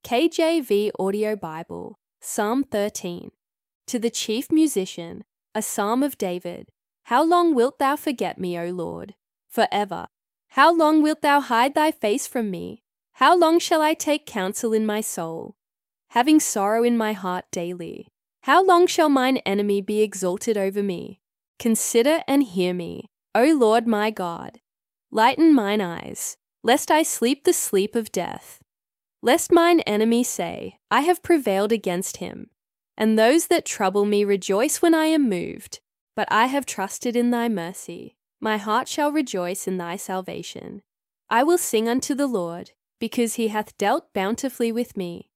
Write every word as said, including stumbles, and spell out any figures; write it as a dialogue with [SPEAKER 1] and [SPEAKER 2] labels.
[SPEAKER 1] K J V Audio Bible, Psalm thirteen. To the chief musician, a psalm of David. How long wilt thou forget me, O Lord? Forever. How long wilt thou hide thy face from me? How long shall I take counsel in my soul, having sorrow in my heart daily? How long shall mine enemy be exalted over me? Consider and hear me, O Lord my God. Lighten mine eyes, lest I sleep the sleep of death. Lest mine enemy say, I have prevailed against him. And those that trouble me rejoice when I am moved. But I have trusted in thy mercy. My heart shall rejoice in thy salvation. I will sing unto the Lord, because he hath dealt bountifully with me.